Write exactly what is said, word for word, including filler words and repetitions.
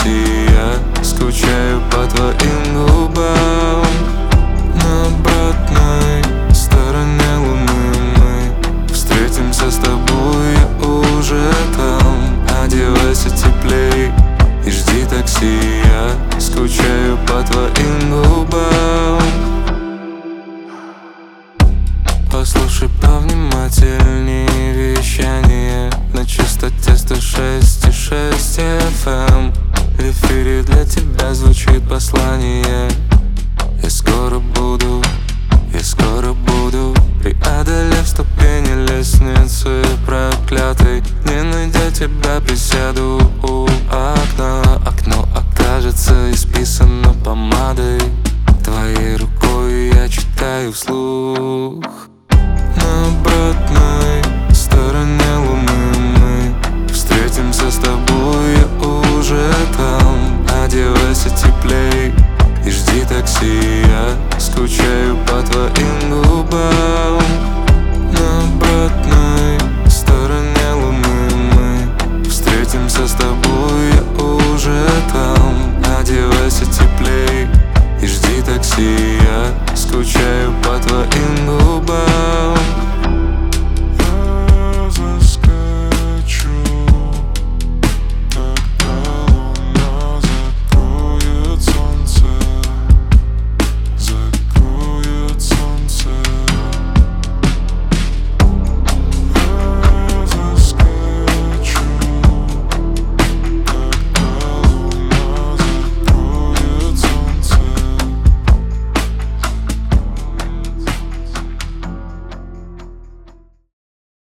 такси, я скучаю по твоим губам. На обратной стороне луны мы встретимся с тобой, я уже там. Одевайся теплей и жди такси, я скучаю по твоим губам. Послушай повнимательнее вещание на частоте сто шесть и шесть эф эм. В эфире для тебя звучит послание. Я скоро буду, я скоро буду. Преодолев ступени лестницы проклятой, не найдя тебя, присяду у окна. Окно окажется исписано помадой.